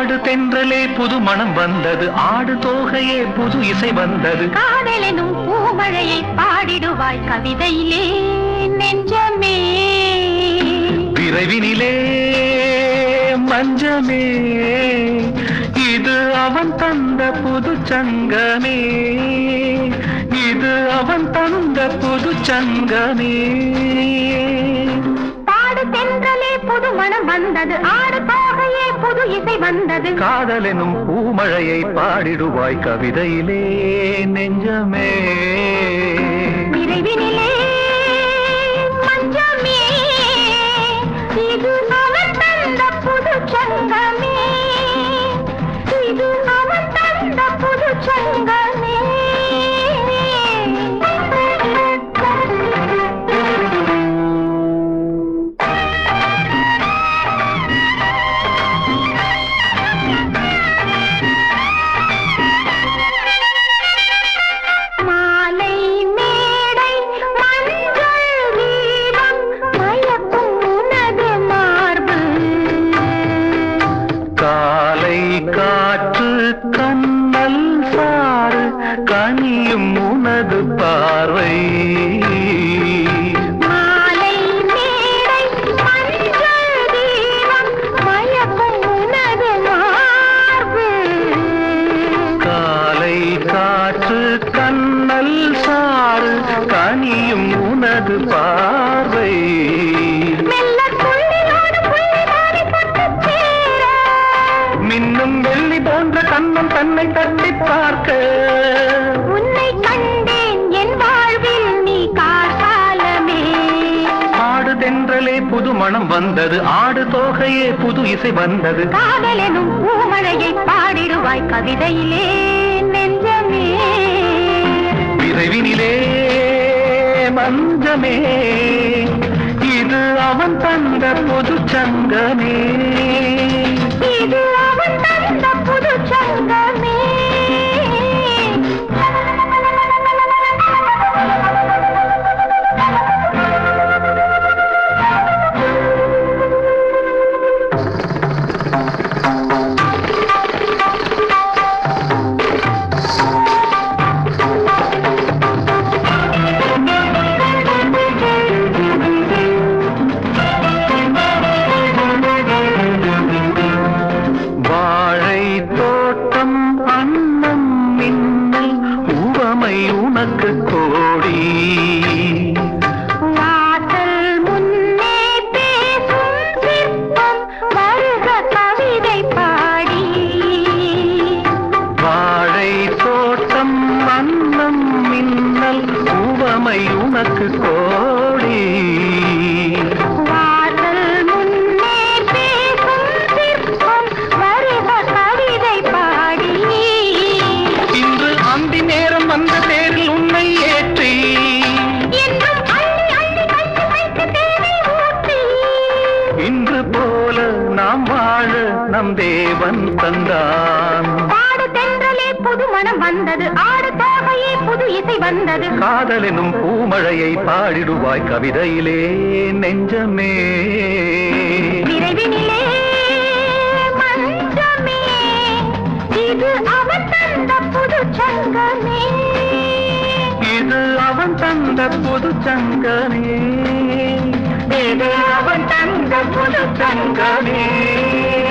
பாடு தென்றலே புது மனம் வந்தது, ஆடு தோகையே புது இசை வந்தது. காதலெனும் பூமழையை பாடிடுவாய் கவிதையிலே நெஞ்சமே, விரைவினிலே மஞ்சமே, இது அவன் தந்த புது சங்கமே, இது அவன் தந்த புது சங்கமே. பாடு தென்றலே புது மனம் வந்தது, ஆடு தோகையே புது இசை வந்தது. காதலெனும் பூமழையை பாடிடுவாய் கவிதையிலே நெஞ்சமே, விரைவினிலே மஞ்சமே, இது அவன் தந்த புது சங்கமே, இது அவன் தந்த புது சங்கமே. காற்று கண்ணல் சாறு கனியும் உனது பார்வை, மாலை மேடை மஞ்சள் தீபம் மயக்கும் உனது மார்பு. காலை காற்று கண்ணல் சாறு கனியும் உனது பார்வை, மின்னும் வெள்ளி போன்ற கண்ணம் தன்னை தட்டி பார்க்க. உன்னை கண்டேன் என் வாழ்வில் நீ கார்காலமே. ஆடு தென்றலே புது மனம் வந்தது, ஆடு தோகையே புது இசை வந்தது. காதலெனும் பூமழையை பாடிடுவாய் கவிதையிலே நெஞ்சமே, விரைவினிலே மஞ்சமே, இது அவன் தந்த புது சங்கமே, இது அவன் தந்த புது சங்கமே. உனக்கு கோடி வாசல் முன்னே பேசும் சிற்பம் வருக கவிதை பாடி. வாழை தோட்டம் அன்னம் மின்னல் உவமை உனக்கு கோடி. வாசல் முன்னே பேசும் சிற்பம் வருக கவிதை பாடி. இன்று அந்தி நேரம் வந்த தேரில் உன்னை ஏற்றி, என்றும் அள்ளி அள்ளி கட்டி வைத்து தேனை ஊற்றி. இன்று போல நாம் வாழ நம் தேவன் தந்தான். பாடு தென்றலே புது மனம் வந்தது, ஆடு தோகையே புது இசை வந்தது. காதலெனும் பூமழையை பாடிடுவாய் கவிதையிலே நெஞ்சமே, விரைவினிலே மஞ்சமே, இது அவன் தந்த புது சங்கமே, இது அவன் தந்த புது சங்கமே, இது அவன் தந்த புது சங்கமே.